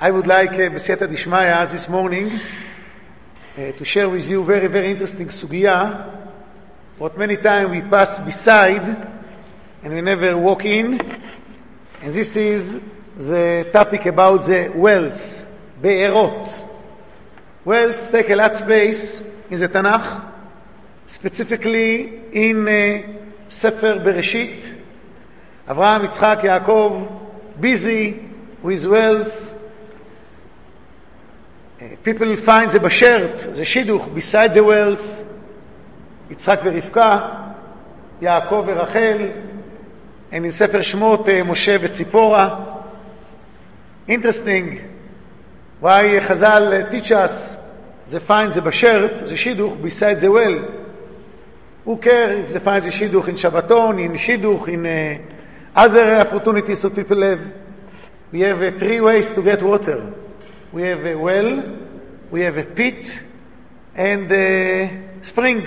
I would like, B'siyata Dishmaya, this morning, to share with you very, very interesting sugya, what many times we pass beside, and we never walk in, and this is the topic about the wells, be'erot. Wells take a lot space in the Tanakh, specifically in Sefer Bereshit. Avraham, Yitzchak, Yaakov, busy with wells. People find the bashert, the shidduch, beside the wells. Yitzchak ורבקה, Yaakov ורachel, and in Sefer Shmot, Moshe וציפורה. Interesting why Chazal teach us they find the bashert, the shidduch, beside the well. Who cares if they find the shidduch in Shabbaton, in shidduch, in other opportunities that people have? We have 3 ways to get water. We have a well, we have a pit, and a spring.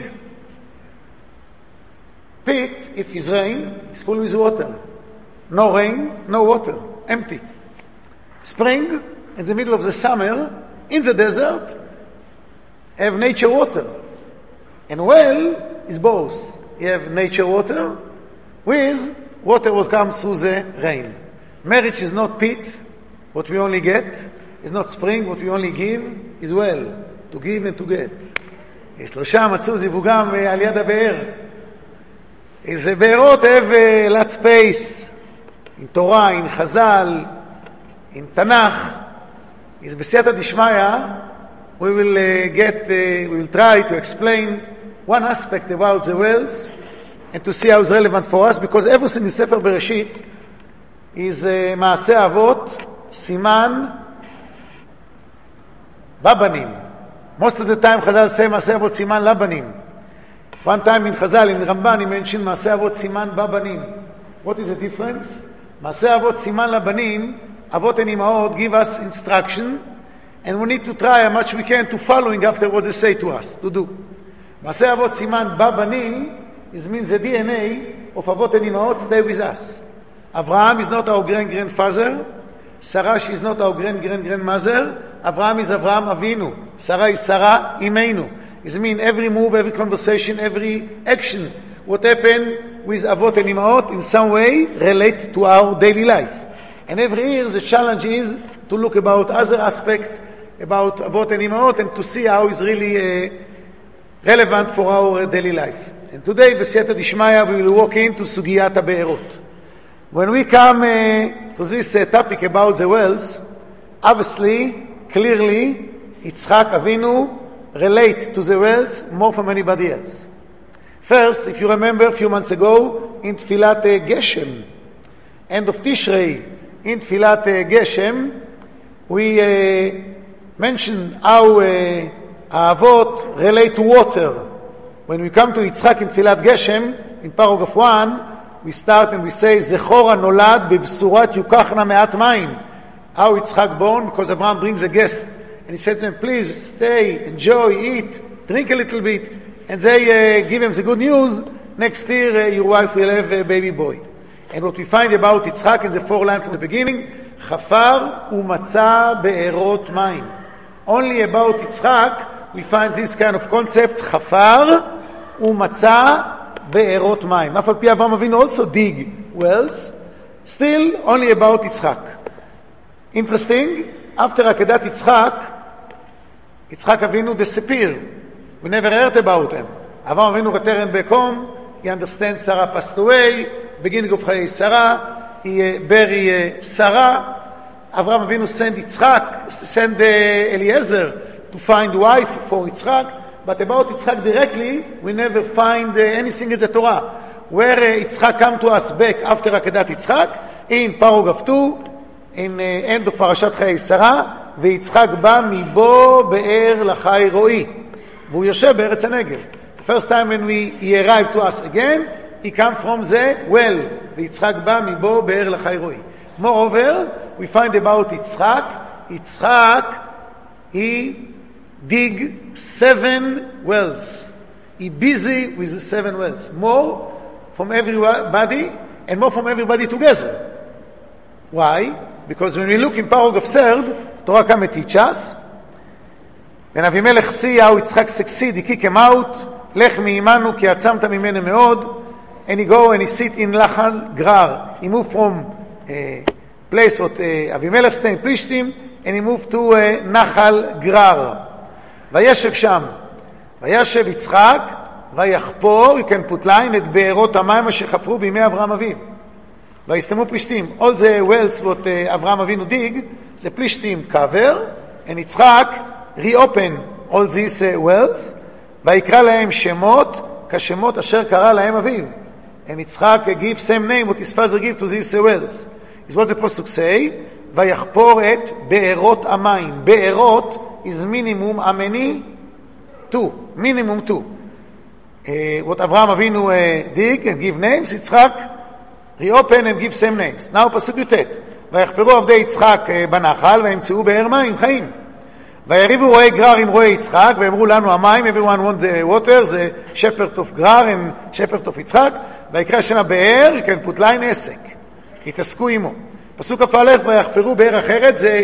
Pit, if it's rain, it's full with water. No rain, no water, empty. Spring, in the middle of the summer, in the desert, have nature water. And well is both. You have nature water with water what comes through the rain. Marriage is not pit, what we only get. It's not spring, what we only give is well, to give and to get. שלושה מצאו זיווגם על יד הבאר. The בארות have a lot space, in Torah, in Chazal, in Tanakh. Is B'siyata Dishmaya, we will try to explain one aspect about the wells and to see how it's relevant for us, because everything in Sefer Bereshit is Maaseh Avot, Siman, Babanim. Most of the time Chazal say Maaseh Avot Siman Labanim. One time in Chazal, in Ramban, he mentioned Maaseh Avot Siman Babanim. What is the difference? Maaseh Avot Siman Labanim, Avot and Imaot give us instruction, and we need to try how much we can to following after what they say to us, to do. Maaseh Avot Siman Babanim means the DNA of Avot and Imaot stay with us. Abraham is not our grandfather. Sarah, she is not our grandmother. Abraham is Abraham Avinu. Sarah is Sarah Imeinu. It means every move, every conversation, every action, what happened with Avot and Imaot in some way relate to our daily life. And every year the challenge is to look about other aspects about Avot and Imaot and to see how it's really relevant for our daily life. And today, B'siyata Dishmaya, we will walk into Sugiyat HaBe'erot. When we come to this topic about the wells, obviously, clearly, Yitzchak Avinu relate to the wells more from anybody else. First, if you remember a few months ago, in Tfilat Geshem, end of Tishrei, in Tfilat Geshem, we mentioned how Avot relate to water. When we come to Yitzchak in Tfilat Geshem, in paragraph 1, we start and we say, Zechor HaNolad bebsurat yukachna me'at mayim. How Yitzchak born? Because Abraham brings a guest. And he said to them, please stay, enjoy, eat, drink a little bit. And they give him the good news. Next year, your wife will have a baby boy. And what we find about Yitzchak in the 4 lines from the beginning, Chafar u'matza be'erot mayim. Only about Yitzchak, we find this kind of concept, Chafar u'matza be'erot mayim. Af al pi Avraham Avinu also dig wells, still only about Yitzchak. Interesting, after Akedat Yitzchak Avinu disappeared. We never heard about him. Avraham Avinu returned back home. He understands Sarah passed away. Beginning of Chayei Sarah, he bury Sarah. Avraham Avinu send Eliezer to find wife for Yitzchak. But about Yitzchak directly, we never find anything in the Torah. Where Yitzchak come to us back after Akedat Yitzchak, in paragraph 2, in end of Parashat Chayei Sarah, ויצחק בא מבו באר לחי רועי. והוא יושב בארץ הנגב. The first time when he arrived to us again, he come from the well. ויצחק בא מבו באר לחי רועי. Moreover, we find about Yitzchak, he dig 7 wells. He busy with the 7 wells. More from everybody and more from everybody together. Why? Because when we look in paragraph 3, Torah come and teach us. When Avimelech see how Yitzchak succeed, he kick him out. Lech mi'imanu ki atzamta mimenu meod. And he go and he sit in Lachal Grar. He moved from place what Avimelech stay in Plishtim, and he moved to Nachal Grar. Vayeshev sham. Vayeshev Yitzchak. ויחפור, you can put line, את בארות המים אשר חפרו בימי אברהם אביו. ויסתמו פלישתים. All the wells what אברהם אבינו dig, זה פלישתים cover, and יצחק reopen all these wells, ויקרא להם שמות, כשמות אשר קרא להם אביו. And יצחק give same name what his father give to these wells. is what the Pasuk say, ויחפור את בארות המים. בארות is minimum, how many? 2. minimum 2. What Avraham Avinu dig and give names, Yitzchak reopen and give same names. Now פסוק י"ט. ויחפרו עבדי יצחק בנחל וימצאו באר מים חיים. ויריבו רועי גרר עם רועי יצחק ואמרו לנו המים, everyone want the water, זה shepherd of גרר and shepherd of יצחק. ויקרא שם הבאר, you can put line עסק. התעסקו עמו. פסוק כ"א, ויחפרו באר אחרת, זה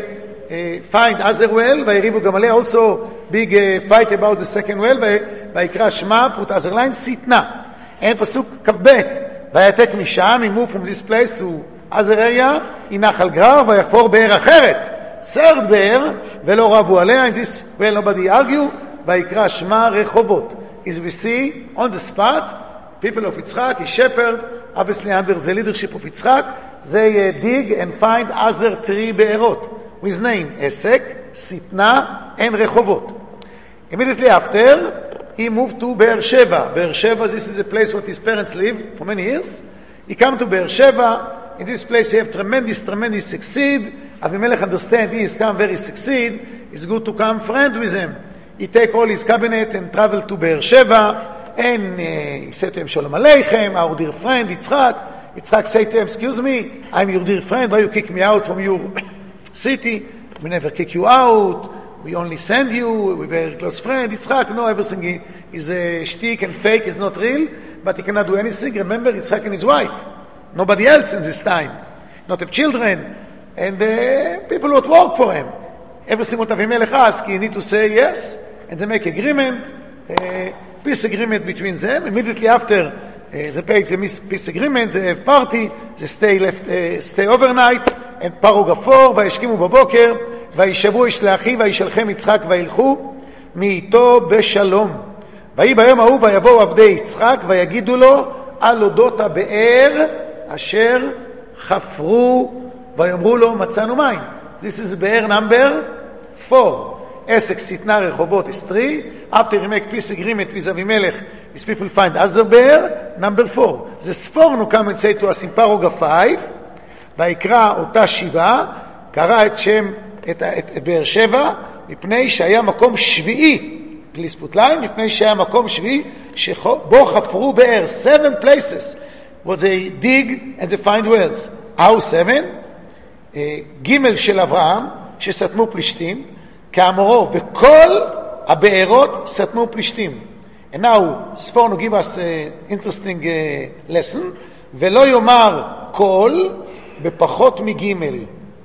find other well, ויריבו גם עליה also big fight about the second well, ויקרא שמה, put other line, סיתנה. אין פסוק כ"ב, ויעתק משם, he moved from this place to other area, היא נחל גרר, ויחפור באר אחרת, third באר, ולא רבו עליה, in this well nobody argue, ויקרא שמה רחובות. As we see, on the spot, people of Yitzchak, his shepherd, obviously under the leadership of Yitzchak, they dig and find other 3 בארות. With name Esek, Sitna, and Rehovot. Immediately after, he moved to Be'er Sheva. Be'er Sheva, this is a place where his parents lived for many years. He came to Be'er Sheva. In this place, he have tremendous succeed. Avimelech understand he is come very succeed. It's good to come friend with him. He take all his cabinet and travel to Be'er Sheva. And he said to him, Shalom Aleichem, our dear friend, Yitzchak. Yitzchak said to him, excuse me, I'm your dear friend. Why you kick me out from your city? We never kick you out. We only send you. We're very close friend. Yitzchak, no, everything is a shtick and fake, is not real, but he cannot do anything. Remember, Yitzchak and his wife. Nobody else in this time. Not have children. And people who work for him. Everything what Avimelech asked, he need to say yes, and they make agreement, peace agreement between them. Immediately after they make the peace agreement, they have party, they stay overnight, and פרו גפור, וישכימו בבוקר, וישבו איש לאחיו, וישלחם יצחק, וילכו מאיתו בשלום. ויהי ביום ההוא, ויבואו עבדי יצחק, ויגידו לו, על אודות הבאר, אשר חפרו, ויאמרו לו, מצאנו מים. This is באר number 4. עסק, סיתנה, רחובות is 3. After he make peace agreement with Avimelech, his people find other באר, number 4. The Sforno come and say to us in פרוגרף 5, ויקרא אותה שבעה, קרא את שם, את באר שבע, מפני שהיה מקום שביעי, please put line, מפני שהיה מקום שביעי, שבו חפרו באר, 7 places, where they dig and they find wells. How 7? ג' של אברהם, שסתמו פלישתים, כאמרו, וכל הבארות סתמו פלישתים. And now, Sforno give us an interesting lesson, ולא יאמר כל, בפחות מגימל.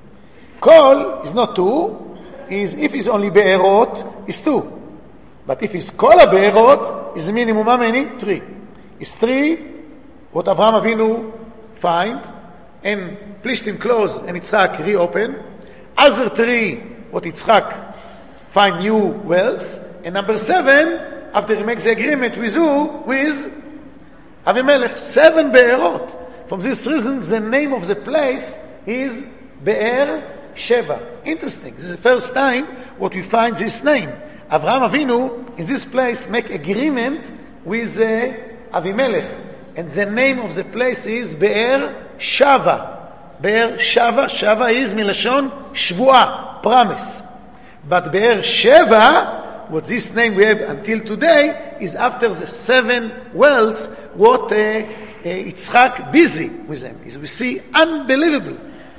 כל is not 2, is if is only בארות, is 2. But if is כל הבארות, is minimum how many? 3. Is 3, what Avraham Avinu find, and Plishtim close, and Yitzchak reopen. Other 3, what Yitzchak find new wells. And number 7, after he makes the agreement with who? With Avimelech. 7 בארות. From this reason, the name of the place is Be'er Sheva. Interesting. This is the first time what we find this name. Avraham Avinu, in this place, make agreement with Avimelech. And the name of the place is Be'er Shava. Be'er Shava. Shava is Milashon Shvuah, promise. But Be'er Sheva, what this name we have until today, is after the 7 wells, what Yitzchak busy with them. As we see, unbelievable.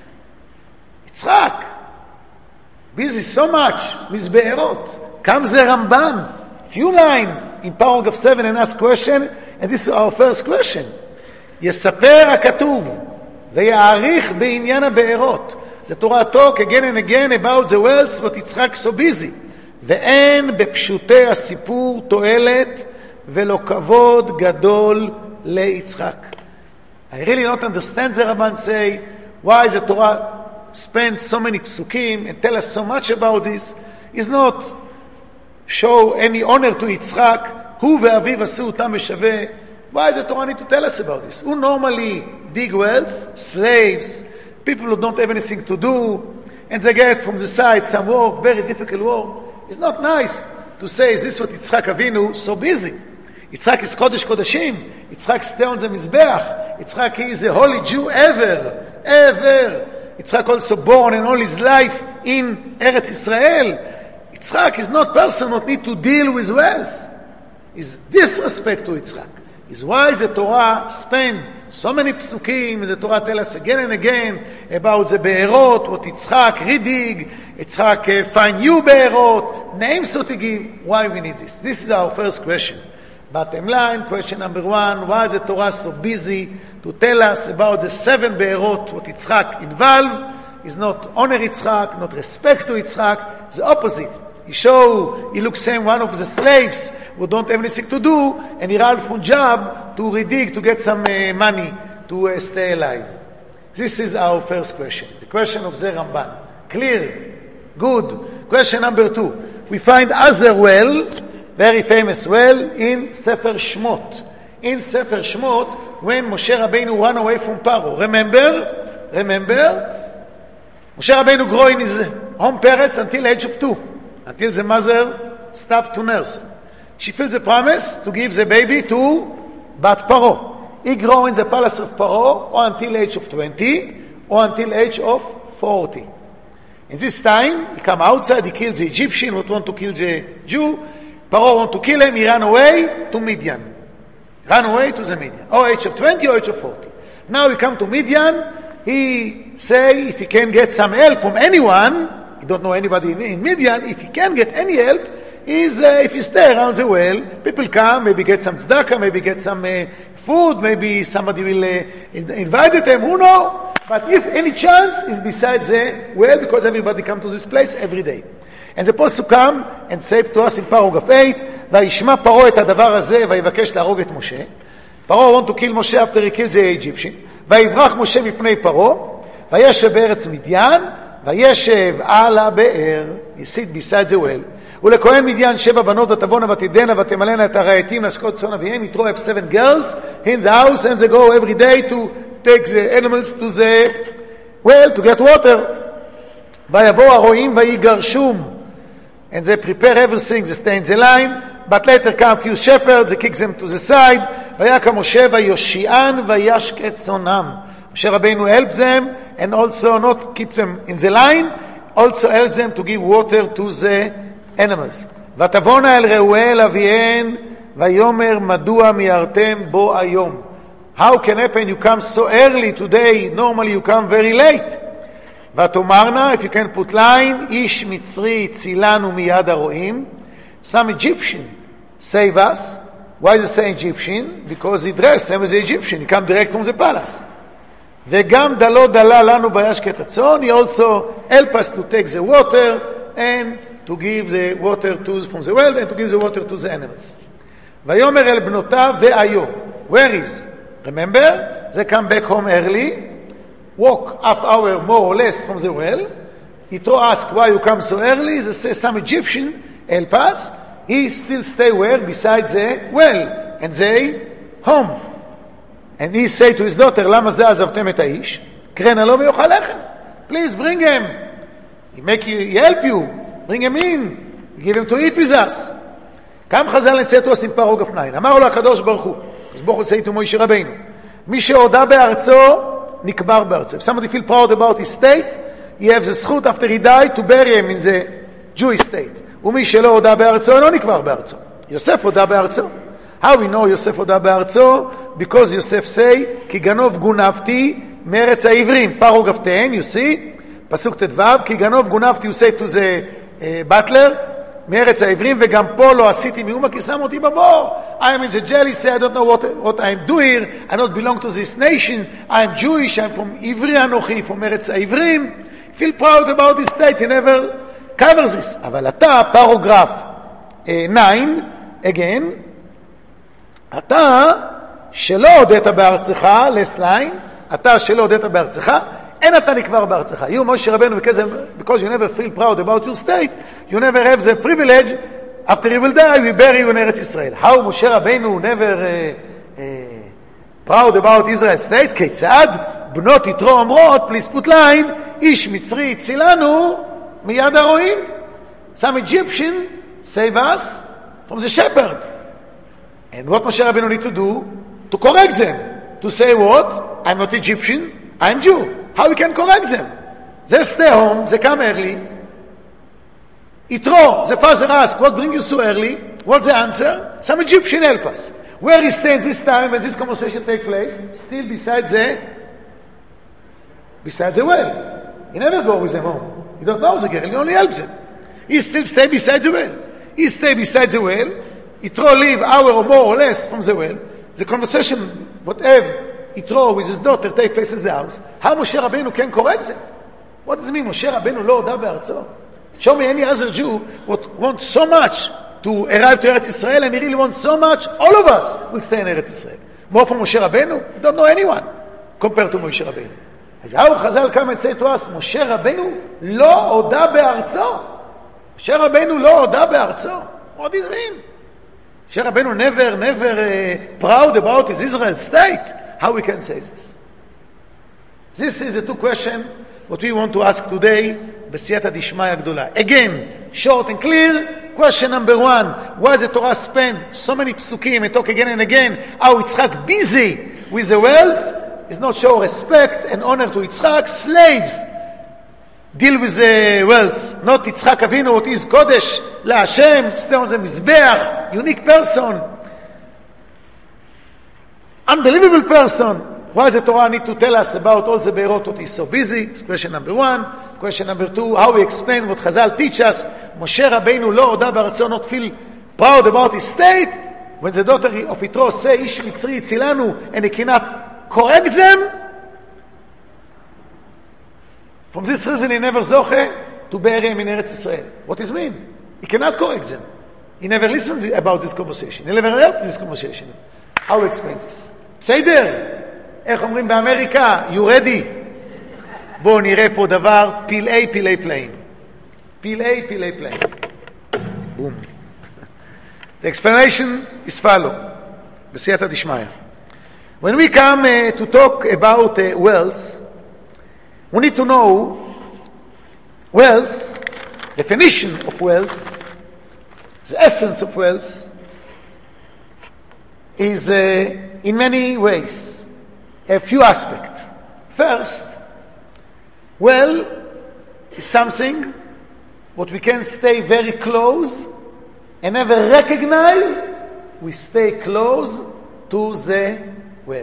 Yitzchak busy so much with Be'erot. Comes the Ramban, few lines in paragraph 7 and ask question, and this is our first question. יספר הכתוב ויעריך בעניין הבארות. the Torah talk again and again about the wealth what Yitzchak so busy. ואין בפשוטי הסיפור תועלת ולא כבוד גדול ליצחק. I really don't understand the Ramban say why the Torah spends so many psukim and tell us so much about this. Is not show any honor to Yitzchak. Hu ve'aviv asu utam b'shaveh. Why the Torah need to tell us about this? Who normally dig wells? Slaves, people who don't have anything to do, and they get from the side some work, very difficult work. It's not nice to say, is this what Yitzchak Avinu so busy? Yitzchak is Kodesh Kodeshim. Yitzchak stay on the Mizbeach. Yitzchak is a holy Jew ever. Yitzchak also born and all his life in Eretz Israel. Yitzchak is not person that need to deal with wealth. Is disrespect to Yitzchak. Is why the Torah spend so many psukim, and the Torah tell us again and again about the be'erot, what Yitzchak ridig, Yitzchak find new be'erot, names to give. Why we need this? This is our first question. Bottom line, question number one, why is the Torah so busy to tell us about the 7 be'erot, what Yitzchak involved? Is not honor Yitzchak, not respect to Yitzchak, the opposite. He looks same one of the slaves who don't have anything to do, and he ran from job to redig, to get some money to stay alive. This is our first question. The question of the Ramban. Clear? Good. Question number 2. We find other well, very famous well, in Sefer Shmot. In Sefer Shmot, when Moshe Rabbeinu ran away from Paro. Remember? Moshe Rabbeinu grew in his home parents until age of 2. Until the mother stopped to nurse. She fulfilled the promise to give the baby to Bat Paro. He grew in the palace of Paro or until age of 20 or until age of 40. In this time, he come outside, he killed the Egyptian who want to kill the Jew. Paro want to kill him, he ran away to Midian. Ran away to the Midian. Or age of 20 or age of 40. Now he come to Midian, he say if he can get some help from anyone, he don't know anybody in Midian, if he can get any help, is if he stay around the well, people come, maybe get some tzedakah, maybe get some food, maybe somebody will invite them, who know? But if any chance, is beside the well, because everybody come to this place every day. And the posuk come and say to us in paragraph 8, וישמע פרעה את הדבר הזה, ויבקש להרוג את משה. פרעה want to kill Moshe after he killed the Egyptian. ויברח משה מפני פרעה, וישב בארץ מדיין, וישב על הבאר, he sit beside the well, ולכהן מדיין 7 בנות ותבונה ותדנה ותמלאנה את הרהיטים להשקות צאן אביהם. He have 7 girls in the house and they go every day to take the animals to the well to get water. ויבוא הרועים ויגרשום, and they prepare everything, they stay in the line, but later come a few shepherds, they kick them to the side. ויקם משה ויושיען וישק את צאנם. Moshe Rabbeinu helped them and also not keep them in the line, also help them to give water to the animals. ותבונה אל רעואל אביהן ויאמר מדוע מיהרתם בו היום. How can happen you come so early today? Normally you come very late. ותאמרנה, if you can put line, איש מצרי צילנו מיד הרועים. Some Egyptian save us. Why is it say Egyptian? Because he dressed same as the Egyptian. He come direct from the palace. וגם דלו דלה לנו בישק הצאן. He also help us to take the water and to give the water from the well and to give the water to the animals. ויאמר אל בנותיו ואיו. Where is? Remember? They come back home early, walk half hour more or less from the well. Yitro ask why you come so early. They say some Egyptian help us. He still stay where? Beside the well. And they home. And he say to his daughter, למה זה עזבתם את האיש? קרנה לו ויאכל לחם. Please bring him. He help you. Bring him in. Give him to eat with us. קם חז"ל נצא to us in paragraph 9. אמר לו הקדוש ברוך הוא. הקדוש ברוך הוא say to מוישה רבינו. מי שהודה בארצו, נקבר בארצו. If somebody feel proud about his state, he has the זכות after he died to bury him in the Jewish state. ומי שלא הודה בארצו, לא נקבר בארצו. יוסף הודה בארצו. How we know יוסף הודה בארצו? Because יוסף say, כי גנוב גונבתי מארץ העברים. paragraph 10, you see, פסוק ט"ו, כי גנוב גונבתי, you say to the butler, מארץ העברים, וגם פה לא עשיתי מאומה, כי שם אותי בבור. I am in the jail, he say, I don't know what I am doing, I don't belong to this nation, I am Jewish, I am from עברי אנוכי, from מארץ העברים. feel proud about this state, he never covers this. אבל אתה, paragraph 9, again, אתה שלא הודית בארצך, last line, אתה שלא הודית בארצך, אין אתה נקבר בארצך. You, משה רבנו, because you never feel proud about your state, you never have the privilege, after you will die, we bury you in Eretz Israel. How משה רבנו never proud about Israel state? כיצד? בנות יתרו אומרות, please put line, איש מצרי הצילנו מיד הרועים. Some Egyptian save us from the shepherd. And what Moshe Rabbeinu need to do? To correct them. To say what? I'm not Egyptian, I'm Jew. How we can correct them? They stay home, they come early. Yitro, the father asks, what brings you so early? What's the answer? Some Egyptian help us. Where he stands this time when this conversation takes place? Still beside the well. He never go with them home. He don't know the girl, he only helps them. He still stay beside the well. He stay beside the well. Yitro leave hour or more or less from the well. The conversation, whatever, Yitro with his daughter take place in the house. How Moshe Rabbeinu can correct them? What does it mean? Moshe Rabbeinu לא הודה בארצו. Show me any other Jew who wants so much to arrive to Eretz Israel, and he really wants so much, all of us will stay in Eretz Israel. More from Moshe Rabbeinu? We don't know anyone compared to Moshe Rabbeinu. אז how Chazal come and say to us, Moshe Rabbeinu לא הודה בארצו. Moshe Rabbeinu לא הודה בארצו. What does it mean? Moshe Rabbeinu never proud about his Israel state. How we can say this? This is the two questions what we want to ask today, בסייעתא דשמיא גדולה. Again, short and clear. Question number 1, why the Torah spend so many psukim and talk again and again how Yitzchak busy with the wells is not show respect and honor to Yitzchak. Slaves deal with the wells, not Yitzchak Avinu, what is Kodesh LaHashem, stay on the Mizbeach, unique person, unbelievable person. Why the Torah need to tell us about all the Beirot what is so busy? It's question number 1. Question number 2, how we explain what Chazal teach us. Moshe Rabbeinu לא הודה בארצו, not feel proud about his state. When the daughter of Yitro say, איש מצרי הצילנו, and he cannot correct them. From this reason he never zoche to bury him in Eretz Israel. What does it mean? He cannot correct them. He never listens about this conversation. He never heard this conversation. How we explain this? בסדר. איך אומרים באמריקה? You ready? בואו נראה פה דבר פלאי פלאים. פלאי פלאים. Boom. The explanation is follow. בסייעתא דשמיא. When we come to talk about wells, we need to know wells, definition of wells, the essence of wells is in many ways. A few aspects. First, well is something what we can stay very close and never recognize. We stay close to the well.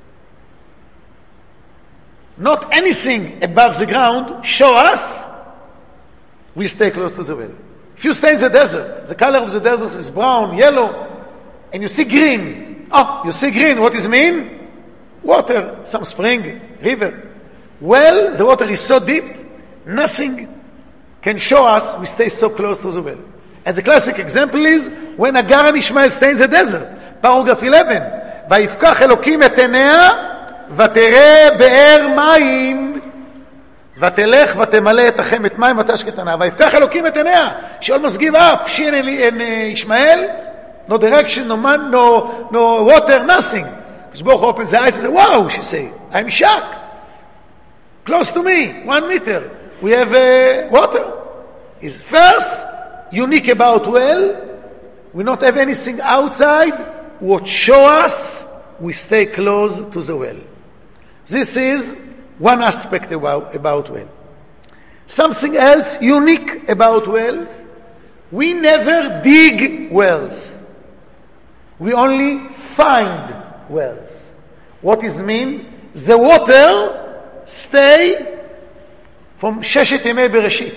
Not anything above the ground show us we stay close to the well. If you stay in the desert, the color of the desert is brown, yellow, and you see green. Oh, you see green, what does it mean? Water, some spring, river. Well, the water is so deep, nothing can show us we stay so close to the well. And the classic example is when Agar and Ishmael stay in the desert. Paragraph 11. ויפקח אלוקים את עיניה ותראה באר מים ותלך ותמלא את החמת מים ותשק עניה. ויפקח אלוקים את עיניה. She almost give up. She and Ishmael, no direction, no man, no water, nothing. Baruch opens the eyes and says, wow, she say, I'm shocked. Close to me, 1 meter. We have water. Is first, unique about well, we not have anything outside, what show us we stay close to the well. This is one aspect about well. Something else unique about well, we never dig wells. We only find wells. What does it mean? The water stay from Sheshet Yemei Bereshit.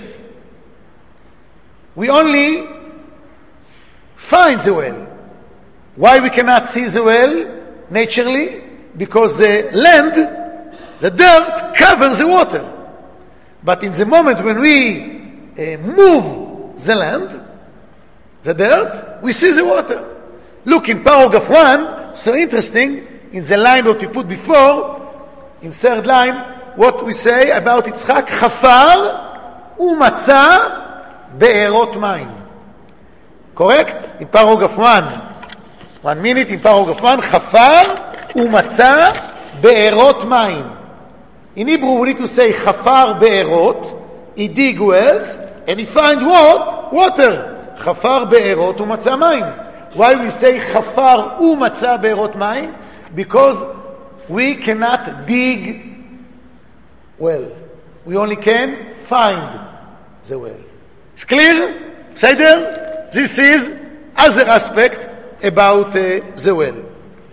We only find the well. Why we cannot see the well naturally? Because the land, the dirt covers the water. But in the moment when we move the land, the dirt, we see the water. Look in paragraph 1, so interesting, in the line what we put before, in third line, what we say about Yitzchak, Chafar u'matza be'erot mayim. Correct? In paragraph 1 minute, in paragraph 1, Chafar u'matza be'erot mayim. In Hebrew we need to say Chafar be'erot, he dig wells, and he find what? Water. Chafar be'erot u'matza mayim. Why we say Chafar u'matza be'erot mayim? Because we cannot dig well. We only can find the well. It's clear? Seder? This is other aspect about the well.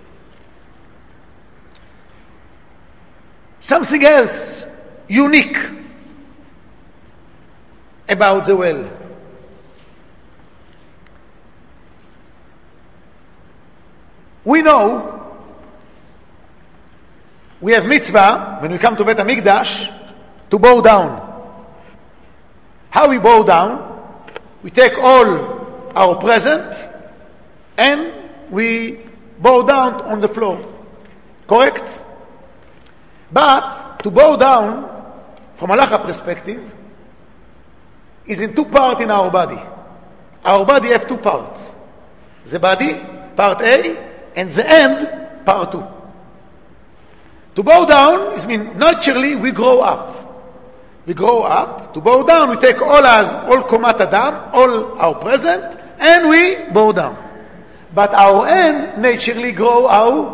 Something else unique about the well. We know we have mitzvah when we come to Beit HaMikdash to bow down. How we bow down? We take all our present and we bow down on the floor. Correct? But to bow down from halacha perspective is in two parts in our body. Our body have two parts. The body, part A, and the end, part 2. To bow down is mean naturally we grow up. We grow up. To bow down, we take all komat adam, all our present, and we bow down. But our end naturally grow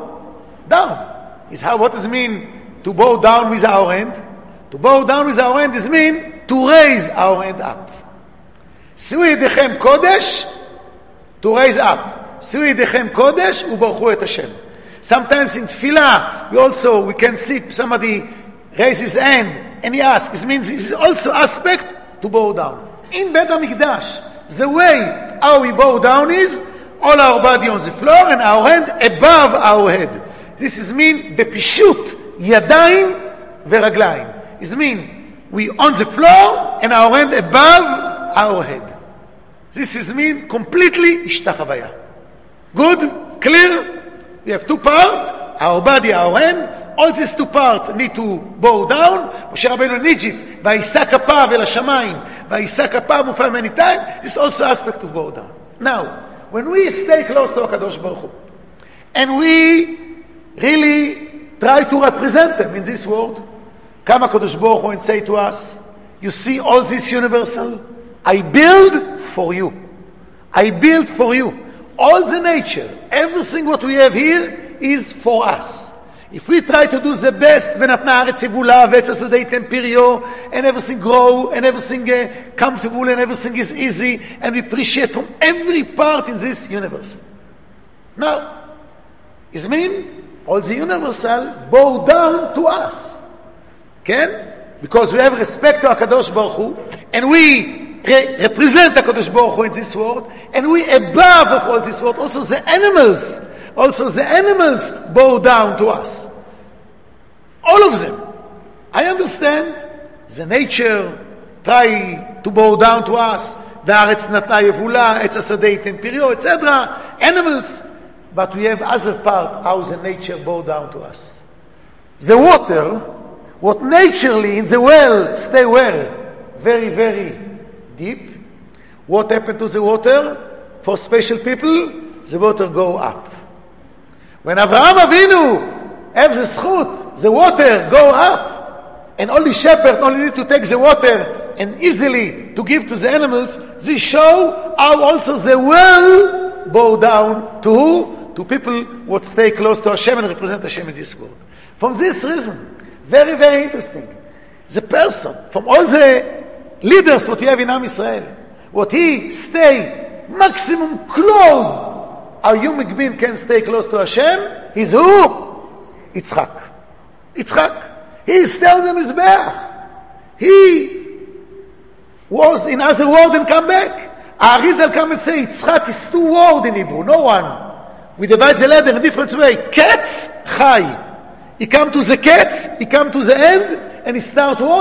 down. Is how? What does it mean to bow down with our hand? To bow down with our hand is mean to raise our hand up. Siu yedechem kodesh, to raise up. Siu yedechem kodesh u'baruchu et Hashem. Sometimes in tefillah, we can see somebody raise his hand and he asks. It means this is also aspect to bow down. In Beit HaMikdash, the way how we bow down is all our body on the floor and our hand above our head. This is mean bepishut yadayim veraglayim. It mean we on the floor and our hand above our head. This is mean completely ishtachavaya. Good? Clear? We have two parts, our body, our hand. All these two parts need to bow down. Moshe Rabbeinu in Egypt, vayisa kapav el hashamayim, vayisa kapav mufah many times. This is also aspect of bow down. Now, when we stay close to HaKadosh Baruch Hu, and we really try to represent them in this world, come HaKadosh Baruch Hu and say to us, you see all this universal? I build for you. I build for you. All the nature, everything what we have here is for us. If we try to do the best, and everything grow, and everything comfortable, and everything is easy, and we appreciate from every part in this universe. Now, it means all the universal bow down to us. Okay? Because we have respect to HaKadosh Baruch Hu, and we represent HaKadosh Baruch Hu in this world, and we above of all this world, also the animals bow down to us. All of them. I understand the nature try to bow down to us, והארץ נתנה יבולה, עץ השדה ייתן פריו, etc. Animals. But we have other part, how the nature bow down to us. The water, what naturally in the well stay where? Very, very deep. What happened to the water? For special people, the water go up. When Avraham Avinu have the schut, the water go up, and only shepherd only need to take the water and easily to give to the animals, this show how also the well bow down to who? To people who stay close to Hashem and represent Hashem in this world. From this reason, very, very interesting, the person, from all the leaders what we have in Am Yisrael, what he stay maximum close, a human being can stay close to Hashem, is who? Yitzchak. He stay on the Mizbeach. He was in other world and come back. Arizal come and say, Yitzchak is two words in Hebrew, no one. We divide the letter in a different way. Ketz, Chai. He come to the Ketz, he come to the end, and he start what?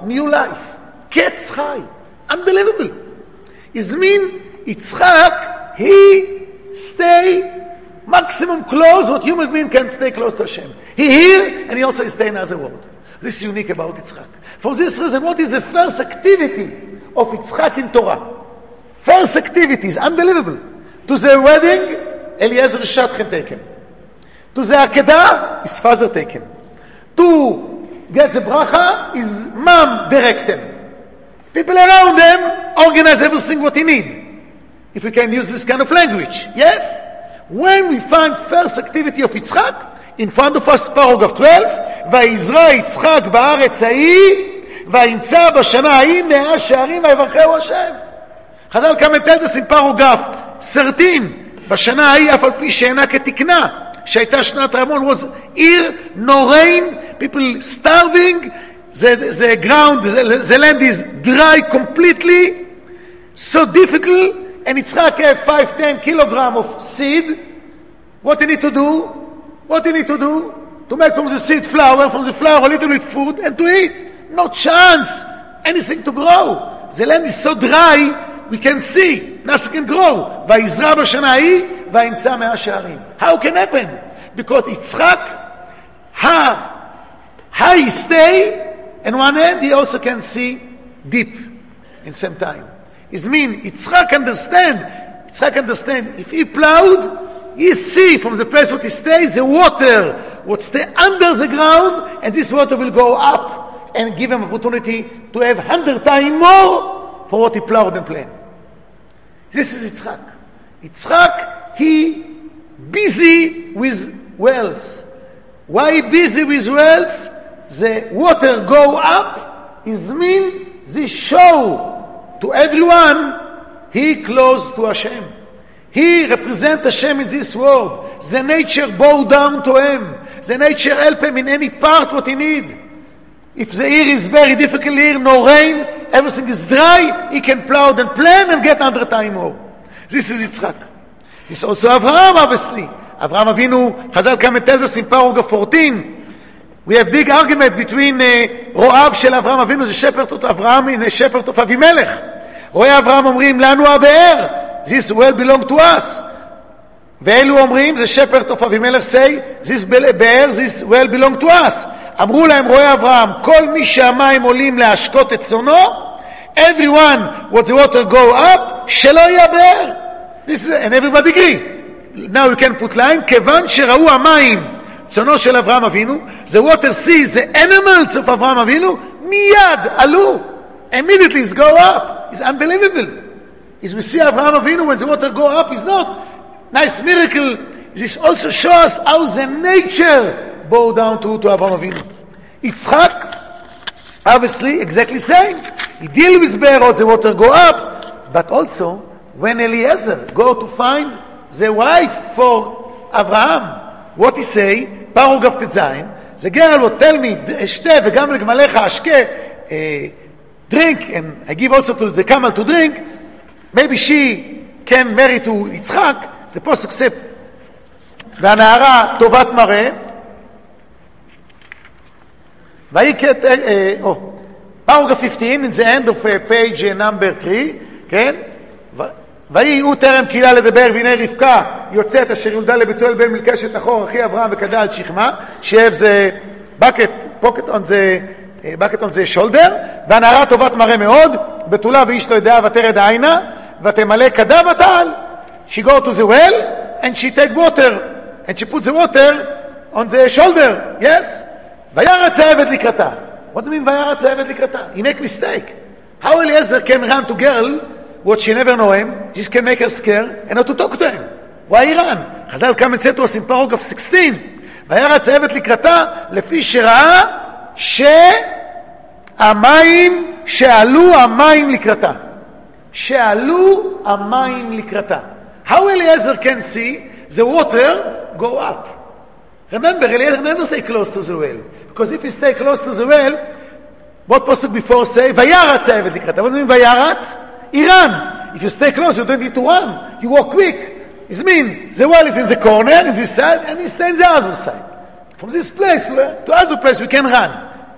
new life. Ketz Chai. Unbelievable. It means Yitzchak, he stay maximum close what human being can stay close to Hashem. He here and he also stay in another world. This is unique about Yitzchak. For this reason, what is the first activity of Yitzchak in Torah? First activity is unbelievable. To the wedding, Eliezer Shatchen taken. To the Akedah, his father taken. To get the bracha, his mom directed. People around them organize everything what he need. If we can use this kind of language. Yes? When we find first activity of Yitzchak, in front of us, paragraph 12, ויזרע יצחק בארץ ההיא, וימצא בשנה ההיא 100 שערים, ויברכהו השם. חז"ל come and tell us in paragraph 13, בשנה ההיא, אף על פי שאינה כתקנה, שהייתה שנת רמון, was year, no rain, people starving, the ground, the land is dry completely, so difficult, and Yitzchak have 5-10 kilogram of seed. What do you need to do? What do you need to do? To make from the seed flour, from the flour a little bit food, and to eat. No chance anything to grow. The land is so dry, we can see. Nothing can grow. ויזרע בשנה ההיא, וימצא 100 שערים. How can happen? Because Yitzchak, high stay, and one hand he also can see deep in same time. It means Yitzchak understand, if he plowed, he see from the place where he stays, the water would stay under the ground, and this water will go up and give him opportunity to have 100 times more for what he plowed and planted. This is Yitzchak. Yitzchak, he busy with wells. Why he busy with wells? The water go up, is mean they show to everyone he close to Hashem. He represent Hashem in this world. The nature bow down to him. The nature help him in any part what he need. If the year is very difficult here, no rain, everything is dry, he can plow and plant and get 100 times more. This is Yitzchak. This is also Avraham, obviously. Avraham Avinu, Chazal come and tell us in paragraph 14, we have big argument between רואיו של אברהם אבינו, זה shepherd of אברהם, הנה shepherd of אבימלך. רואי אברהם אומרים, לנו הבאר, this well belong to us. ואלו אומרים, זה shepherd of אבימלך say, this באר, this well belong to us. אמרו להם רואי אברהם, כל מי שהמים עולים להשקות את צונו, everyone, what the water go up, שלא יהיה באר. And everybody agree. Now you can put line, כיוון שראו המים, צונו של אברהם אבינו, the water sees the animals of אברהם אבינו, מיד עלו. Immediately it's go up. It's unbelievable. As we see Avraham Avinu, when the water go up, it's not nice miracle. This also shows how the nature bow down to Avraham Avinu. Yitzchak, obviously, exactly same. He deal with Be'erot, the water go up, but also when Eliezer go to find the wife for Avraham, what he say? Paragraph Tetzayin, the girl will tell me, "Shte v'gam legmalecha ashke." Drink, and I give also to the camel to drink, maybe she can marry to Yitzchak, the posuk says, והנערה טובת מראה, paragraph 15, in the end of page number 3, כן? ויהי הוא טרם קהילה לדבר, והנה רבקה יוצאת אשר יולדה לבתואל בן מלקשת נחור, אחי אברהם וקדה על שכמה, she the pocket on the shoulder, והנערה טובת מראה מאוד, בתולה ואיש לא ידעה ותרד העינה, ותמלא כדה ותעל. She go to the well, and she take water, and she put the water on the shoulder, yes? וירץ העבד לקראתה. What do you mean וירץ העבד לקראתה? He make mistake. How Eliezer can run to girl, what she never know him, she can make her scare, and not to talk to him. Why he run? חז"ל come and say to us in paragraph 16, וירץ העבד לקראתה, לפי שראה, שהמים, שעלו המים לקראתה. שעלו המים לקראתה. How Eliezer can see the water go up? Remember, Eliezer never stay close to the well. Because if he stay close to the well, what pasuk before say? וירץ העבד לקראתה. What do you mean וירץ? He ran. If you stay close, you don't need to run. You walk quick. It means the well is in the corner, in this side, and he stays on the other side. From this place to other place, we can run.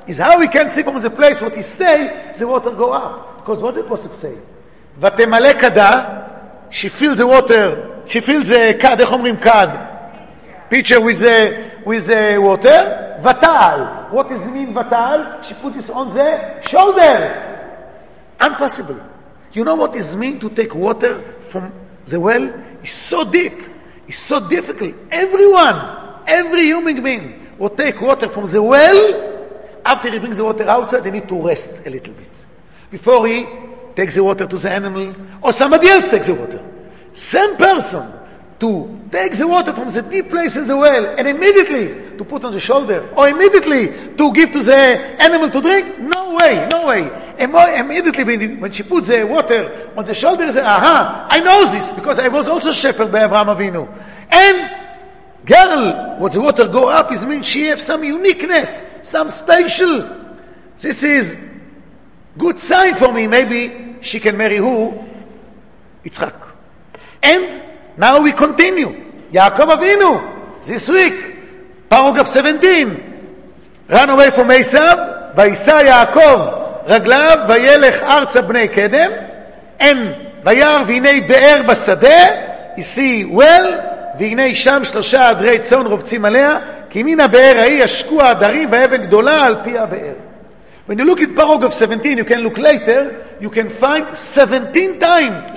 is how we can see from the place what he stay, the water go up. Because what did Pasuk say? ותמלא כדה, she fills the water, she fills the כד, איך אומרים כד? Pitcher with the water. ותעל. What does it mean ותעל? She put this on the shoulder. Impossible. You know what it means to take water from the well? It's so deep. It's so difficult. Every human being will take water from the well. After he brings the water outside, they need to rest a little bit. Before he takes the water to the animal, or somebody else takes the water. Same person to take the water from the deep place in the well and immediately to put on the shoulder, or immediately to give to the animal to drink? No way. Immediately when she puts the water on the shoulder, she says, I know this, because I was also shepherd by Avraham Avinu. And girl, what the water go up is means she have some uniqueness, some special. This is good sign for me. Maybe she can marry who? Yitzchak. And now we continue. Yaakov Avinu, this week, paragraph 17. Ran away from Esav, וישא יעקב רגליו, וילך ארצה בני קדם, and וירא והנה באר בשדה, you see well, והנה שם 3 עדרי צאן רובצים עליה, כי מן הבאר ההיא ישקו העדרים ואבן גדולה על פי הבאר. When you look at paragraph 17, you can look later, you can find 7 times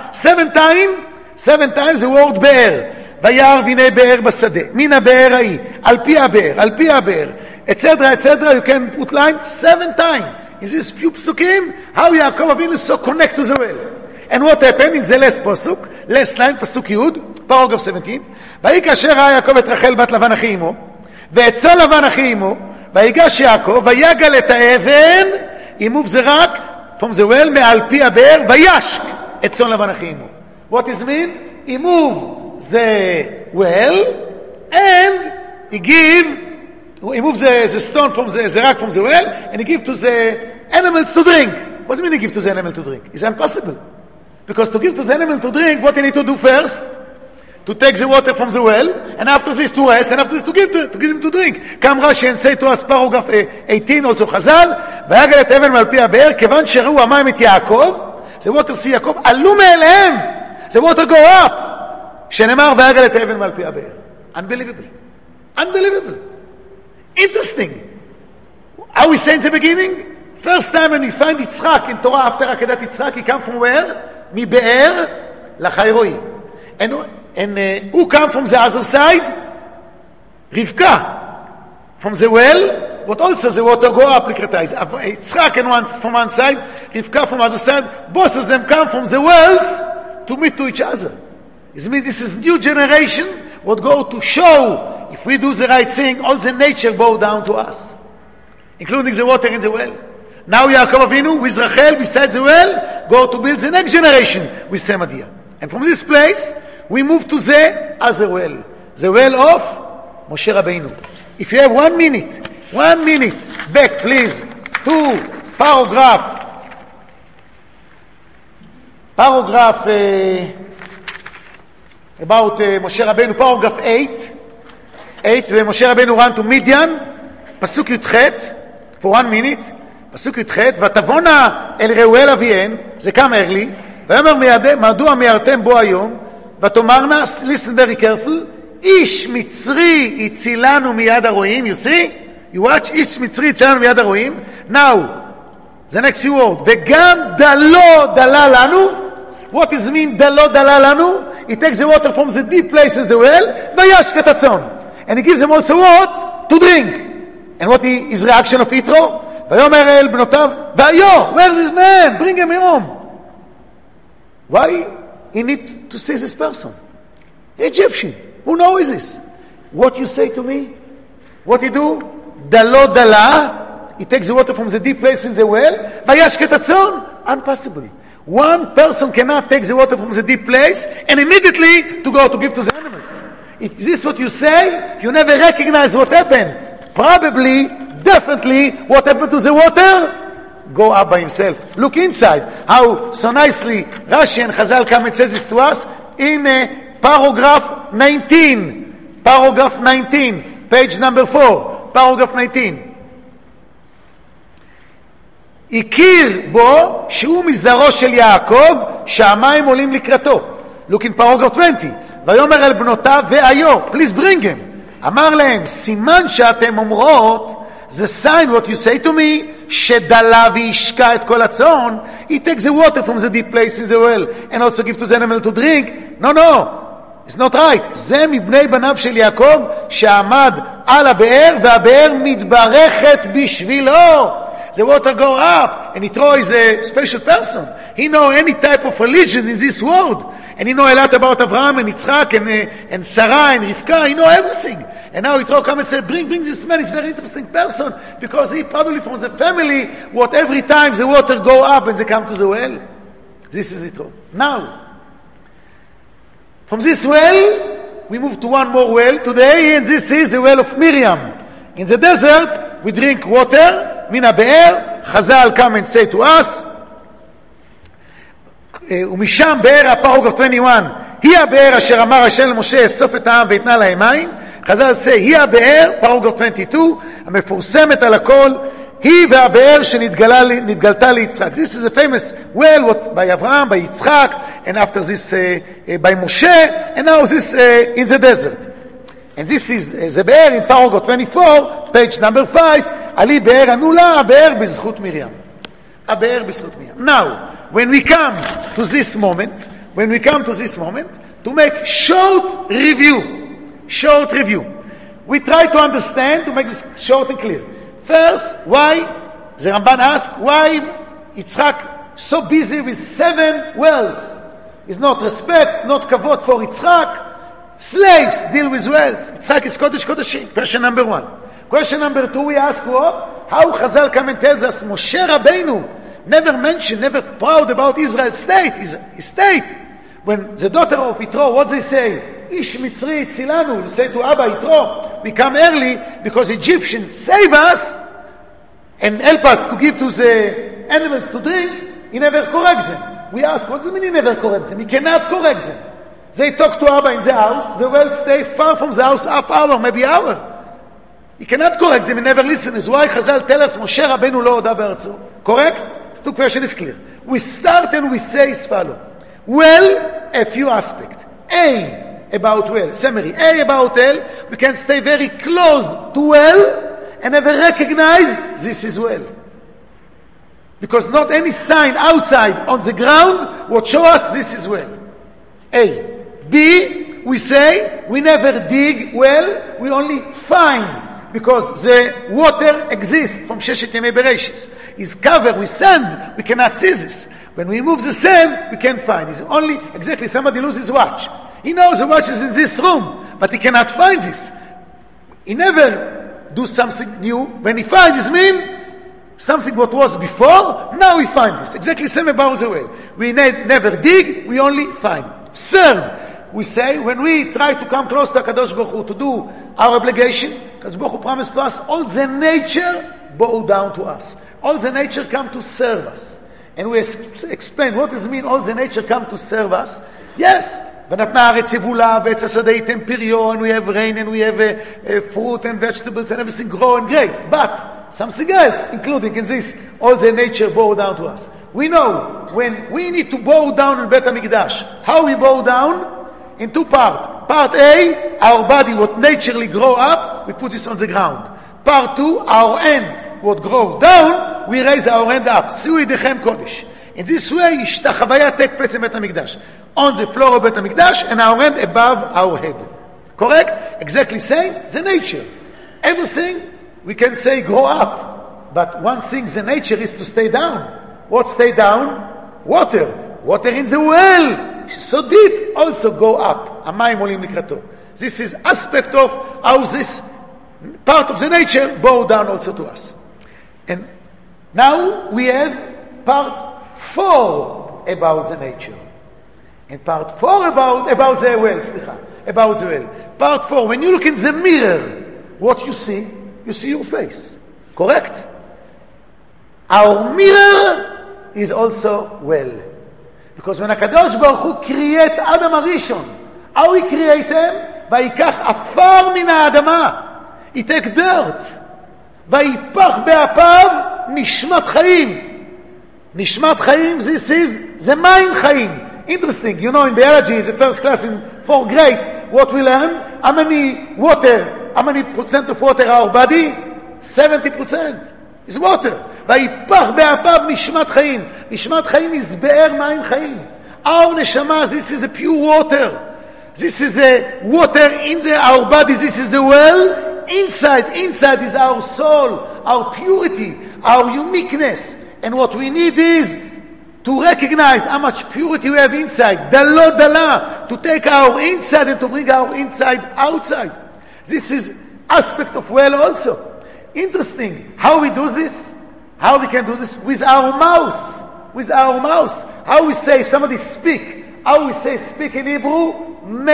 the word באר. וירא והנה באר בשדה, מן הבאר ההיא, על פי הבאר, etc. You can put line 7 times. In these few psukim, how Yaakov Avinu is so connected to the well. And what happened in the last line, pasuk Yud, paragraph 17, ויהי כאשר ראה יעקב את רחל בת לבן אחי אמו, ואת צאן לבן אחי אמו, ויגש יעקב, ויגל את האבן, ימוב זה רק, from the well, מעל פי הבאר, וישק את צאן לבן אחי אמו. What does it mean? ימוב the well, and he move the stone from the rock from the well, and he give to the animals to drink. What does it mean he give to the animal to drink? It's impossible. Because to give to the animal to drink, what you need to do first? To take the water from the well, and after this to rest, and after this to give him to drink. Come Rashi and say to us, paragraph 18, also Chazal, ויגל את האבן מעל פי הבאר, כיוון שראו המים את יעקב, the water see יעקב, עלו מאליהם, the water go up, שנאמר ויגל את האבן מעל פי הבאר. Unbelievable. Interesting. How we say in the beginning? First time when we find Yitzchak in Torah after Akedat Yitzchak, he come from where? Mibe'er Lachayroi. And who come from the other side? Rivka. From the well, but also the water go up, Yitzchak from one side, Rivka from the other side. Both of them come from the wells to meet to each other. It means this is new generation what go to show if we do the right thing, all the nature bow down to us, including the water in the well. Now Yaakov Avinu with Rachel beside the well go to build the next generation with Semadia. And from this place we move to the other well, the well of Moshe Rabbeinu. If you have 1 minute, back please to paragraph about Moshe Rabbeinu, paragraph 8, when Moshe Rabbeinu ran to Midian, pasuk Yudchet, for 1 minute, pasuk Yudchet, ותבונה אל רעואל אביהן, זה come early, ויאמר מדוע מיהרתם בו היום, ותאמרנה, listen very careful, איש מצרי הצילנו מיד הרועים, you see? You watch, איש מצרי הצילנו מיד הרועים, now, the next few words, וגם דלו דלה לנו, what does mean דלו דלה לנו? He takes the water from the deep place in the well, וישק את הצאן. And he gives them also what? To drink. And what is reaction of Yitro? ויאמר אל בנותיו, והיו, where's this man? Bring him home. Why he need to see this person? Egyptian. Who knows this? What you say to me? What he do? דלו דלה. He takes the water from the deep place in the well, וישק את הצאן. Impossible. One person cannot take the water from the deep place and immediately to go to give to the animals. If this is what you say, you never recognize what happened. Probably, definitely, what happened to the water? Go up by himself. Look inside. How so nicely Rashi and Chazal come and says this to us in paragraph 19. Paragraph 19, page number 4. Paragraph 19. הכיר בו שהוא מזרעו של יעקב, שהמים עולים לקראתו. Look in paragraph 20. ויאמר אל בנותיו ואיו, please bring him. אמר להם, סימן שאתם אומרות, the sign what you say to me, שדלה וישקע את כל הצאן, he takes the water from the deep place in the well, and also give to the animal to drink. No, it's not right. זה מבני בניו של יעקב, שעמד על הבאר, והבאר מתברכת בשבילו. The water go up, and Yitro is a special person. He know any type of religion in this world, and he know a lot about Abraham and Yitzchak and Sarah and Rivka. He know everything. And now Yitro come and say, bring this man. He's a very interesting person because he probably from the family. What every time the water go up and they come to the well. This is Yitro. Now, from this well, we move to one more well today, and this is the well of Miriam. In the desert, we drink water. מן הבאר, חז"ל come and say to us, ומשם באר הפרוגרף 21, היא הבאר אשר אמר השם למשה, אסוף את העם ויתנה להם מים. חז"ל say, היא הבאר, פרוגרף 22, המפורסמת על הכל, היא והבאר שנתגלתה ליצחק. This is a famous well what by Abraham, by Yitzchak, and after this by Moshe, and now this in the desert. And this is the באר in paragraph 24, page number 5, עלי באר ענו לה, הבאר בזכות מרים. הבאר בזכות מרים. Now, when we come to this moment, to make short review, we try to understand, to make this short and clear. First, why, the Ramban asked, why Yitzchak so busy with 7 wells? It's not respect, not kavod for Yitzchak. Slaves deal with wells. Yitzchak is Kodesh Kodeshim. Question number 1. Question number 2, we ask what? How Chazal come and tells us Moshe Rabbeinu never mentioned, never proud about Israel's state, his state. When the daughter of Yitro, what they say? Ish Mitzri Tzilanu. They say to Abba Yitro, we come early because Egyptians save us and help us to give to the animals to drink. He never corrects them. We ask, what does it mean he never corrects them? He cannot correct them. They talk to Abba in the house, the well stay far from the house, half hour, maybe hour. He cannot correct them, he never listens. Why Chazal tell us, Moshe Rabbeinu lo hoda be'artzo? Correct? The 2 question is clear. We start and we say as follow. Well, a few aspects. A, about well. Summary. A, about well. We can stay very close to well and never recognize this is well. Because not any sign outside on the ground would show us this is well. A. B, we say we never dig well, we only find. Because the water exists from Sheshet Yemei Bereshis. It's covered with sand, we cannot see this. When we move the sand, we can't find. It's only, exactly, somebody loses his watch. He knows the watch is in this room, but he cannot find this. He never do something new. When he finds, it means something what was before, now he finds this. Exactly the same about the well. We never dig, we only find. Third, we say, when we try to come close to HaKadosh Baruch Hu to do our obligation, HaKadosh Baruch Hu promised to us, all the nature bow down to us. All the nature come to serve us. And we explain, what does it mean, all the nature come to serve us? Yes, ונתנה הארץ יבולה, ועץ השדה ייתן פריו, and we have rain, and we have fruit and vegetables, and everything grow and great. But something else, including in this, all the nature bow down to us. We know, when we need to bow down in Bet HaMikdash, how we bow down? In 2 parts. Part A, our body, what naturally grow up, we put this on the ground. Part 2, our hand, what grow down, we raise our hand up. Siui Dechem Kodesh. In this way, Ishtachavaya take place in Bet HaMikdash. On the floor of Bet HaMikdash, and our hand above our head. Correct? Exactly same, the nature. Everything, we can say, grow up. But one thing, the nature is to stay down. What stay down? Water. Water in the well. So deep, also go up. Amayim olim likrato. This is aspect of how this part of the nature bow down also to us. And now we have part 4 about the nature. And part 4 about the well. About the well. Part 4, when you look in the mirror, what you see your face. Correct? Our mirror is also well. Because when HaKadosh Baruch Hu create Adam HaRishon, how he create him? ויקח עפר מן האדמה. He take dirt. ויפח באפיו נשמת חיים. Nishmat Chaim, this is the Mayim Chaim. Interesting, you know, in biology, the first class in 4th grade, what we learn, how many percent of water our body? 70% is water. ויפח באפיו נשמת חיים. נשמת חיים is באר מים חיים. Our neshama, this is a pure water. This is a water in our body. This is a well. Inside is our soul, our purity, our uniqueness. And what we need is to recognize how much purity we have inside. Dalo dala, to take our inside and to bring our inside outside. This is aspect of well also. Interesting. How we do this? How we can do this? With our mouth. With our mouth. How we say, if somebody speak, how we say speak in Hebrew?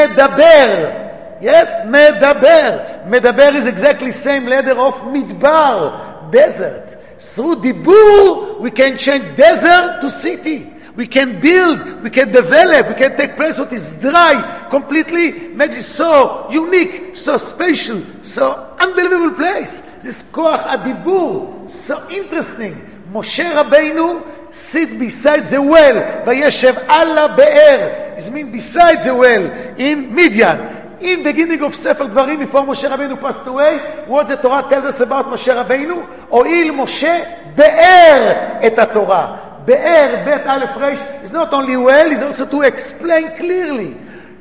Medaber. Yes, medaber. Medaber is exactly same letter of midbar, desert. Through dibur, we can change desert to city. We can build, we can develop, we can take place what is dry, completely makes it so unique, so special, so unbelievable place. This koach adibur, so interesting. Moshe Rabbeinu sit beside the well, vayeshev ala be'er. It means beside the well in Midian. In beginning of Sefer Dvarim, before Moshe Rabbeinu passed away, what the Torah tells us about Moshe Rabbeinu? Oil Moshe be'er et Torah. Be'er, bet aleph resh, is not only well, it's also to explain clearly.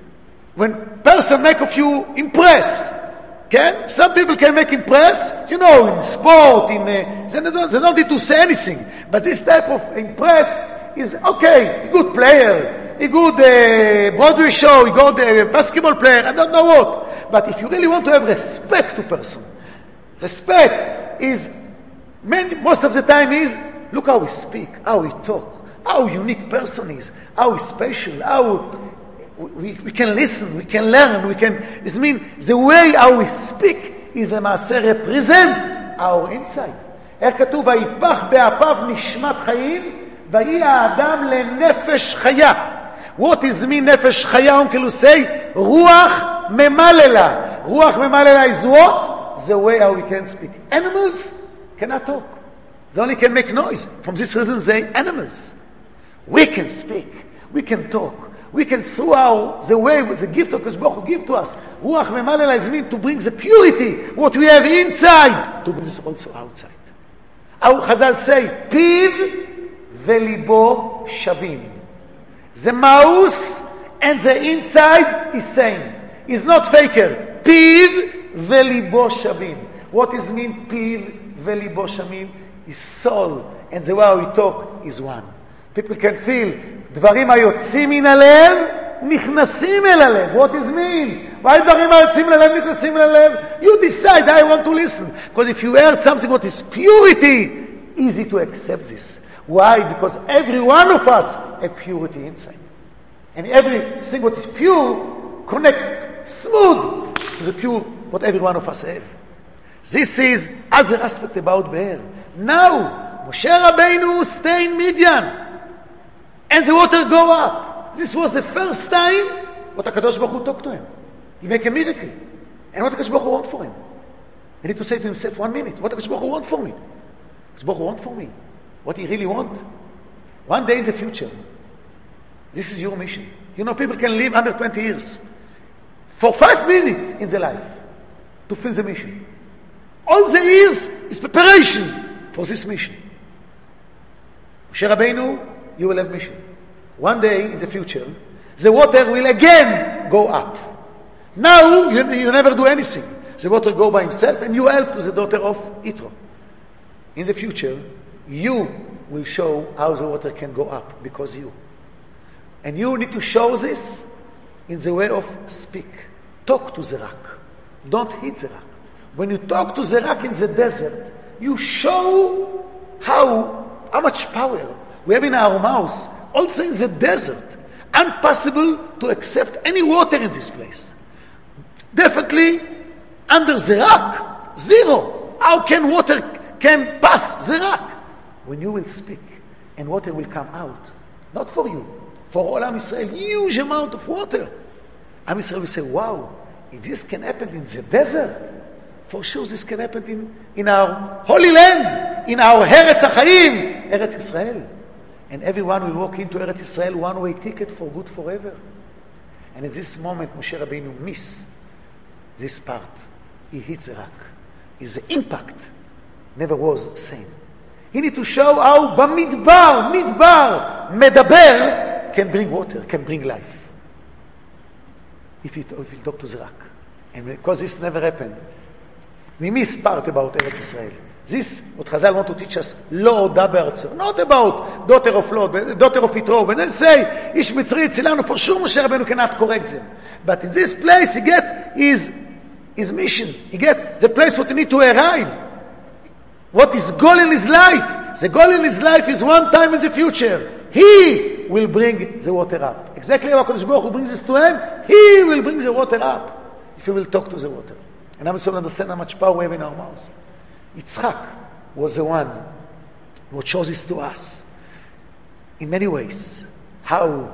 When person make of you impress, okay? Some people can make impress, you know, in sport, they don't need to say anything. But this type of impress is, okay, a good player, a good Broadway show, a good basketball player, I don't know what. But if you really want to have respect to person, respect is, most of the time is, look how we speak, how we talk, how unique person is, how he's special, how we can listen, we can learn, this means the way how we speak is למעשה represent our inside. איך כתוב, ויפח באפיו נשמת חיים, ויהי האדם לנפש חיה. What is mean נפש חיה? כאילו say, רוח ממללה. רוח ממללה is what? The way how we can speak. Animals cannot talk. They only can make noise. From this reason, they animals. We can speak. We can talk. We can, through the way, the gift of Kadosh Baruch Hu give to us. Ruach Memalel is meant to bring the purity, what we have inside, to bring this also outside. Our Chazal say, Piv velibo shavim. The mouth and the inside is same. Is not faker. Piv velibo shavim. What is mean Piv velibo shavim? His soul and the way we talk is one. People can feel דברים היוצאים מן הלב נכנסים אל הלב. What does it mean? Why דברים היוצאים מן הלב נכנסים אל הלב? You decide. I want to listen. Because if you heard something what is purity, easy to accept this. Why? Because every one of us have purity inside. And everything what is pure connect smooth to the pure what every one of us have. This is other aspect about Be'er. Now, Moshe Rabbeinu stay in Midian. And the water go up. This was the first time what HaKadosh Baruch Hu talked to him. He make a miracle. And what HaKadosh Baruch Hu want for him? He need to say to himself, 1 minute, what HaKadosh Baruch Hu want for me? HaKadosh Baruch Hu want for me? What he really want? One day in the future, this is your mission. You know, people can live 120 years. For 5 minutes in their life to fill the mission. All the years is preparation for this mission. Moshe Rabbeinu, you will have mission. One day in the future, the water will again go up. Now, you never do anything. The water go by himself and you help to the daughter of Yitro. In the future, you will show how the water can go up because you. And you need to show this in the way of speak. Talk to the rock. Don't hit the rock. When you talk to the rock in the desert, you show how much power we have in our mouth. Also in the desert, impossible to accept any water in this place. Definitely under the rock, zero. How can water can pass the rock? When you will speak and water will come out, not for you, for all Am Yisrael, huge amount of water. Am Yisrael will say, wow, if this can happen in the desert, for sure this can happen in our holy land, in our Eretz HaChaim, Eretz Israel. And everyone will walk into Eretz Israel one-way ticket for good forever. And at this moment, Moshe Rabbeinu miss this part. He hits the rock. His impact never was the same. He need to show how midbar, medaber, can bring water, can bring life. If you talk to the rock. And because this never happened, we miss part about Eretz Israel. This, what Chazal want to teach us, לא הודה בארצו. Not about daughter of Lot, daughter of Yitro. But then say, איש מצרי צילנו, for sure Moshe Rabbeinu cannot correct them. But in this place, he get his mission. He get the place what he need to arrive. What is goal in his life? The goal in his life is one time in the future. He will bring the water up. Exactly how HaKadosh Baruch Hu brings this to him, he will bring the water up. If he will talk to the water. And I'm so understand how much power we have in our mouths. Yitzchak was the one who shows this to us in many ways. How,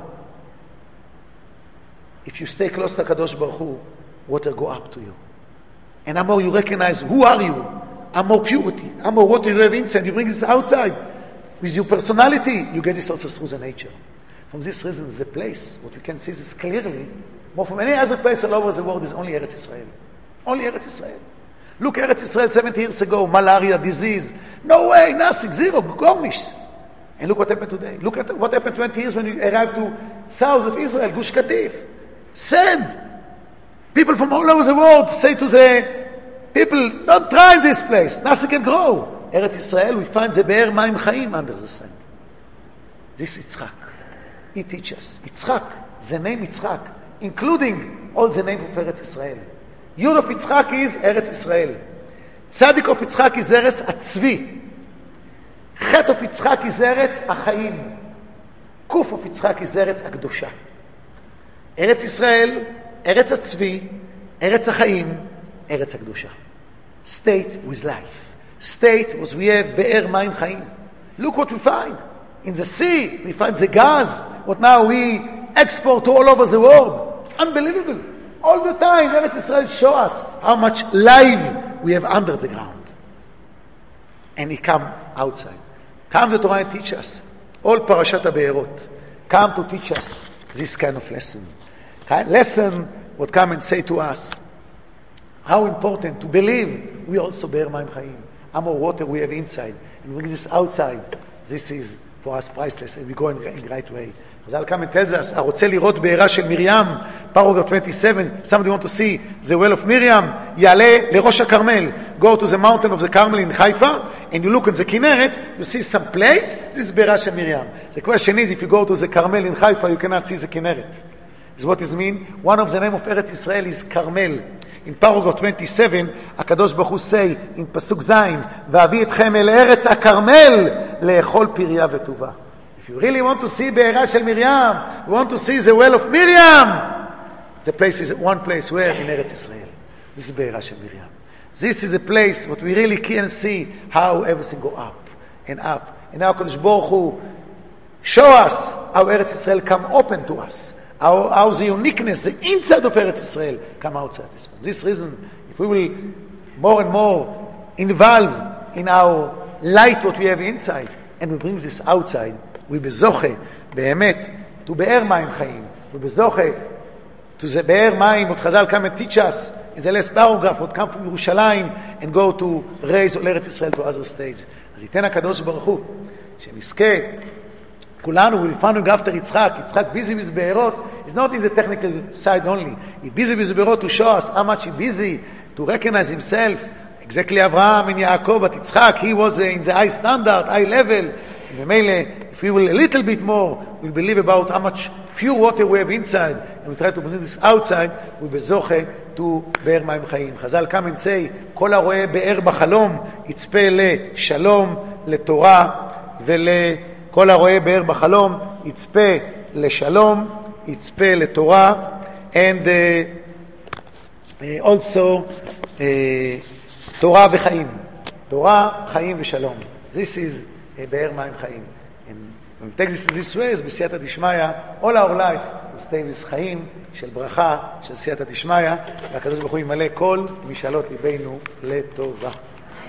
if you stay close to HaKadosh Baruch Hu, water go up to you. And the more you recognize who are you, the more purity, the more water you have inside, you bring this outside. With your personality, you get this also through the nature. From this reason, the place, what we can see this clearly, more from any other place all over the world, is only Eretz Israel. Only Eretz Israel. Look, Eretz Israel 70 years ago, malaria, disease. No way, nothing, zero, gormish. And look what happened today. Look at what happened 20 years when you arrived to south of Israel, Gush Katif. Sand. People from all over the world say to the people, don't try this place. Nothing can grow. Eretz Israel, we find the Be'er Mayim Chaim under the sand. This Yitzchak. He teaches. Yitzchak, the name Yitzchak, including all the name of Eretz Israel. Yud of Yitzchak is Eretz Israel. Tzadik of Yitzchak is Eretz Atzvi. Chet of Yitzchak is Eretz Achaim. Kuf of Yitzchak is Eretz Akdosha. Eretz Israel, Eretz Atzvi, Eretz Achaim, Eretz Akdosha. State with life. State was we have Be'er Mayim Chaim. Look what we find. In the sea, we find the gas, what now we export to all over the world. Unbelievable. All the time, Eretz Israel show us how much life we have under the ground. And he come outside. Come the Torah and teach us. All Parashat HaBe'erot come to teach us this kind of lesson. Lesson what come and say to us how important to believe we also bear Mayim Chaim. How more water we have inside. And bring this outside. This is for us priceless. And we go in the right way. Chazal come and tells us, הרוצה לראות בעירה של מרים, paragraph 27, somebody want to see the well of Miriam, יעלה לראש הכרמל, go to the mountain of the Carmel in Haifa, and you look at the Kinneret, you see some plate, this is בעירה של מרים. The question is, if you go to the Carmel in Haifa, you cannot see the Kinneret. Is what it mean? One of the name of Eretz Israel is Carmel. In paragraph 27, HaKadosh Baruch Hu say, in Pasuk Zayin, ואביא אתכם אל ארץ הכרמל, לאכול פריה וטובה. If you really want to see Be'era Shel Miriam, you want to see the well of Miriam, the place is one place where? In Eretz Israel. This is Be'era Shel Miriam. This is a place what we really can see how everything go up and up. And now HaKadosh Baruch Hu show us how Eretz Israel come open to us. How the uniqueness, the inside of Eretz Israel come outside this one. This reason, if we will more and more involve in our light what we have inside, and we bring this outside, we bezoche, באמת, to be'er mayim chaim. We bezoche, to the be'er mayim, what Chazal come and teach us, in the last paragraph, what come from Yerushalayim, and go to raise Eretz Israel to other stage. אז ייתן הקדוש ברוך הוא, שנזכה, כולנו, we found after Yitzchak busy with be'erot, is not in the technical side only. He busy with be'erot to show us how much he busy, to recognize himself. Exactly Abraham and Yaakov, but Yitzchak, he was in the high standard, high level. If we will a little bit more, we'll believe about how much pure water we have inside, and we try to present this outside, we bezoche to be'er mayim chaim. Chazal come and say, כל הרואה באר בחלום, יצפה לשלום, לתורה, כל הרואה באר בחלום, יצפה לשלום, יצפה לתורה, and also תורה וחיים. תורה, חיים ושלום. This is באר מים חיים. And when we take this way, אז בסייעתא דשמיא, all our life will stay with חיים של ברכה, של סייעתא דשמיא, והקדוש ברוך הוא ימלא כל משאלות ליבנו לטובה.